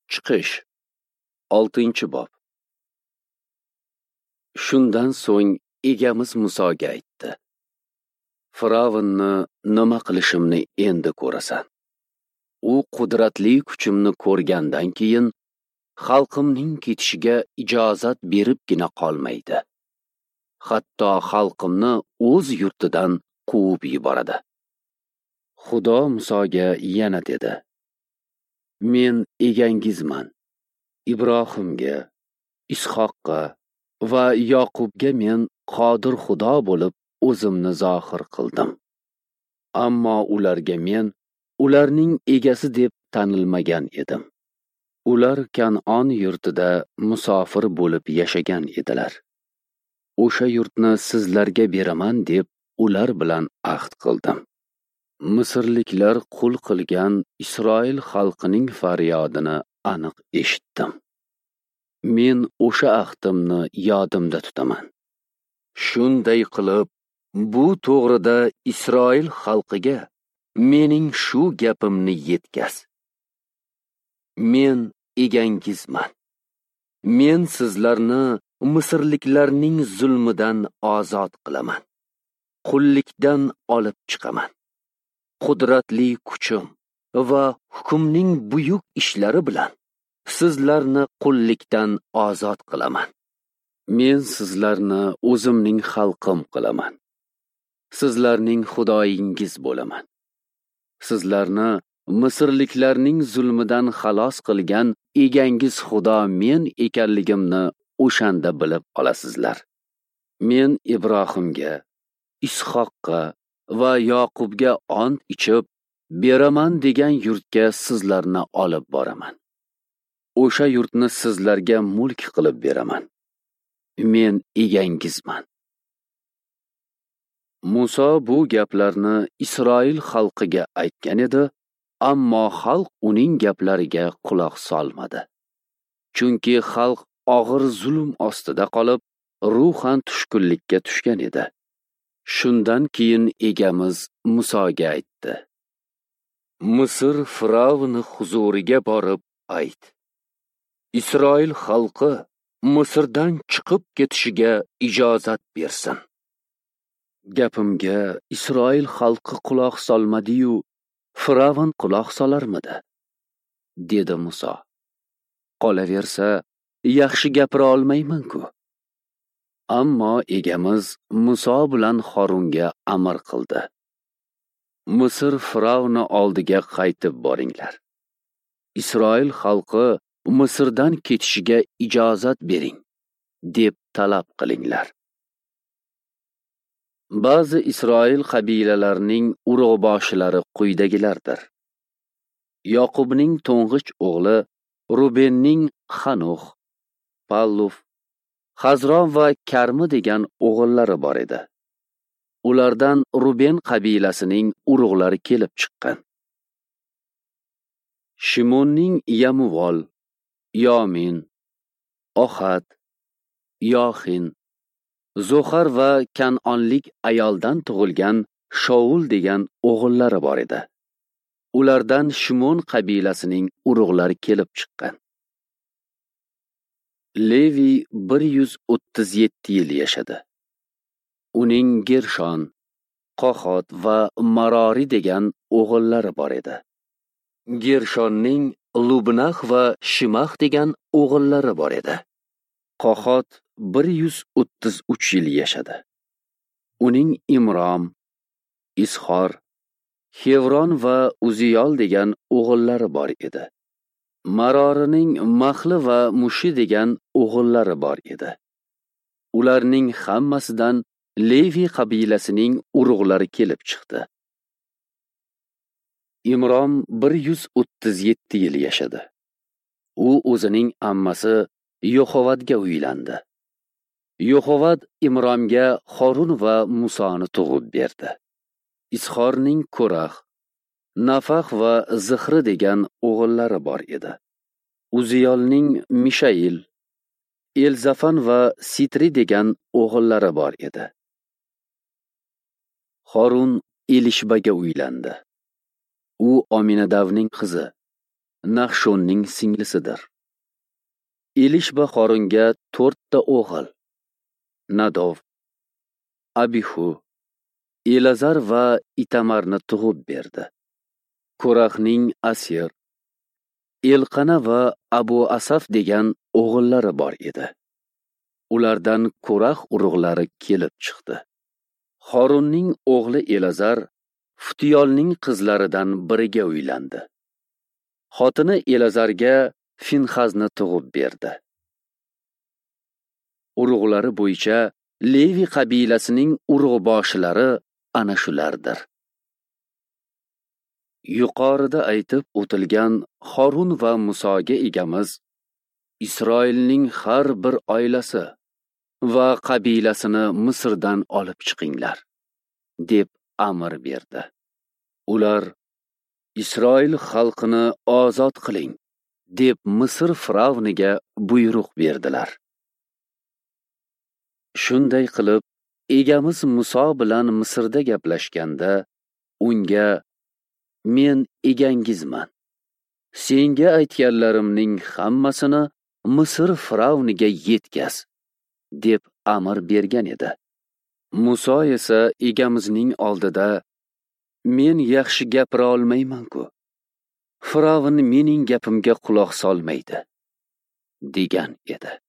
Chiqish 6-bob. Shundan so'ng egamiz Musoga aytdi: Firavnni nima qilishimni endi ko'rasan. U qudratli kuchimni ko'rgandan keyin xalqimning ketishiga ijozat beribgina qolmaydi. Hatto xalqimni o'z yurtidan quvib yuboradi. Xudo Musoga yana dedi: Men egangizman. Ibrohimga, Ishoqqa va Yoqubga men qodir Xudo bo'lib o'zimni zohir qildim. Ammo ularga men ularning egasi deb tanilmagan edim. Ular Kan'on yurtida musofir bo'lib yashagan edilar. O'sha yurtni sizlarga beraman deb ular bilan ahd qildim. Misrliklar qul qilgan Isroil xalqining faryodini aniq eshitdim. Men o'sha ahdimni yodimda tutaman. Shunday qilib, bu to'g'rida Isroil xalqiga mening shu gapimni yetkaz. Men egangizman. Men sizlarni Misrliklarning zulmidan ozod qilaman. Qullikdan olib chiqaman. Qudratli kuchim va hukmning buyuk ishlari bilan sizlarni qullikdan ozod qilaman. Men sizlarni o'zimning xalqim qilaman. Sizlarning Xudoyingiz bo'laman. Sizlarni Misrliklarning zulmidan xalos qilgan egangiz Xudo men ekanligimni o'shanda bilib olasizlar. Men Ibrohimga, Ishoqqa va Yoqubga ont ichib beraman degan yurtga sizlarni olib boraman. O'sha yurtni sizlarga mulk qilib beraman. Men egangizman. Muso bu gaplarni Isroil xalqiga aytgan edi, ammo xalq uning gaplariga quloq solmadi. Chunki xalq og'ir zulm ostida qolib, ruhan tushkunlikka tushgan edi. Shundan keyin egamiz Musoga aytdi: Misr Firavni huzuriga borib ayt: Isroil xalqi Misrdan chiqib ketishiga ijozat bersin. Gapimga Isroil xalqi quloq solmadi-yu, Firavn quloq solarmidi? Dedi Muso. Qolaversa, yaxshi gapira olmayman-ku. Ammo egamiz Muso bilan Harunga amr qildi: Misr Firavni oldiga qaytib boringlar. Isroil xalqi Misrdan ketishiga ijozat bering, deb talab qilinglar. Ba'zi Isroil qabilalarining urug'boshilari quyidagilardir. Yoqubning to'ng'ich o'g'li Rubenning Xanuh, Palluf, Hazron va Karmi degan o'g'illari bor edi. Ulardan Ruben qabilasining urug'lari kelib chiqqan. Shimonning Yamuvol, Yomin, Ohad, Yoxin, Zohar va Kan'onlik ayoldan tug'ilgan Shaul degan o'g'illari bor edi. Ulardan Shimon qabilasining urug'lari kelib chiqqan. Levi 137 yil yashadi. Uning Gershon, Qohot va Marori degan o'g'illari bor edi. Gershonning Lubnah va Shimah degan o'g'illari bor edi. Qohot 133 yil yashadi. Uning Imrom, Ishor, Hevron va Uziyol degan o'g'illari bor edi. Marorining Mahli va Mushi degan o'g'illari bor edi. Ularning hammasidan Levi qabilasining urug'lari kelib chiqdi. Imrom 137 yil yashadi. U o'zining ammasi Yoxovadga uylandi. Yoxovad Imromga Harun va Musoni tug'ib berdi. Ishorning Ko'rah, Nafax va Zihri degan o'g'illari bor edi. Uziyolning Mishail, Elzafan va Sitri degan o'g'illari bor edi. Harun Elishbaga uylandi. U Aminadavning qizi, Nahshonning singlisidir. Elish va Xoringa 4 ta o'g'il, Nadov, Abihu, Elazar va Itamarni tug'ib berdi. Korahning Asir, Elqana va Abu Asaf degan o'g'illari bor edi. Ulardan Korah urug'lari kelib chiqdi. Xorunning o'g'li Elazar Futiyolning qizlaridan biriga uylandi. Xotini Elazarga Finhazni tug'ib berdi. Urug'lari bo'yicha Levi qabilasining urug'boshilari ana shulardir. Yuqorida aytib o'tilgan Xorun va Musoga egamiz Isroilning har bir oilasi va qabilasini Misrdan olib chiqinglar deb amr berdi. Ular Isroil xalqini ozod qiling deb Misr firavniga buyruq berdilar. Shunday qilib, egamiz Muso bilan Misrda gaplashganda unga men egangizman. Senga aytganlarimning hammasini Misr firavniga yetkaz deb amr bergan edi. Muso esa egamizning oldida men yaxshi gapira olmayman-ku. Firavn mening gapimga quloq solmaydi degan edi.